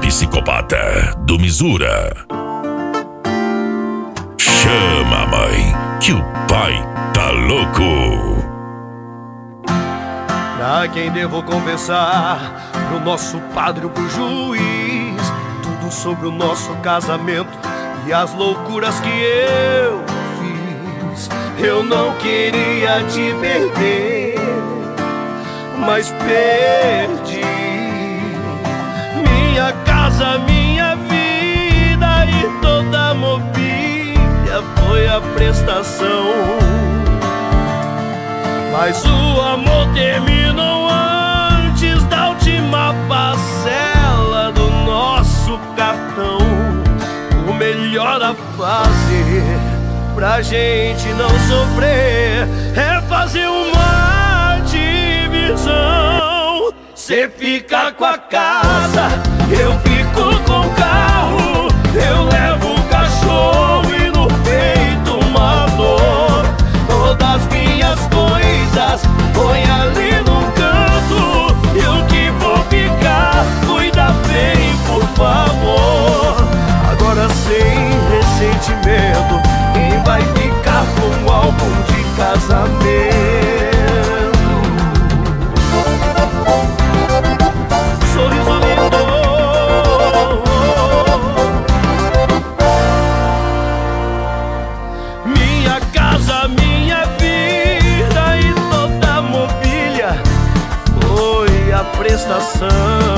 psicopata do Misura. Chama a mãe, que o pai tá louco. Pra quem devo confessar, pro nosso padre ou pro juiz, tudo sobre o nosso casamento e as loucuras que eu fiz. Eu não queria te perder, mas perdi minha casa, minha vida e toda a mobília foi a prestação. Mas o amor terminou antes da última parcela do nosso cartão. O melhor a fazer pra gente não sofrer é fazer uma divisão. Cê fica com a casa, eu fico com o carro. Eu levo o cachorro e no peito uma dor. Todas as minhas coisas põe ali no canto. E o que for ficar, cuida bem, por favor. Agora sem ressentimento, quem vai ficar com o álbum de casamento? Sorriso lindo. Minha casa, minha vida e toda a mobília foi a prestação.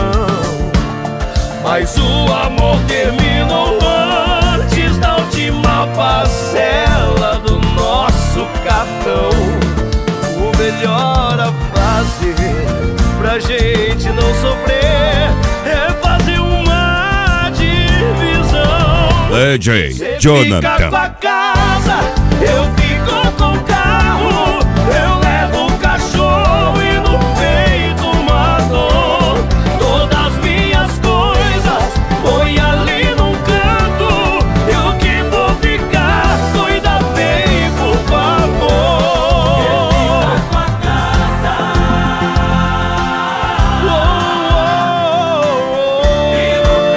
Mas o amor terminou antes da última parcela do nosso cartão. O melhor a fazer pra gente não sofrer é fazer uma divisão. DJ Cê Jonathan. fica com a casa, eu fico com o carro. Eu levo o cachorro e no peito uma dor. Todas as minhas coisas põe ali num canto. E o que for ficar, cuida bem, por favor. Cê fica com a casa, e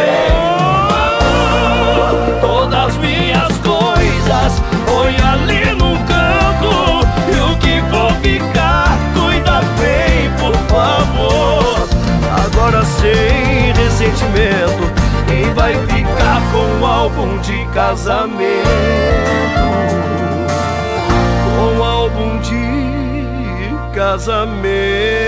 no peito uma dor. Todas as minhas coisas põe ali num canto. E o que for ficar, cuida bem, por favor. Agora sem ressentimento, quem vai ficar com o álbum de casamento? Com o álbum de casamento.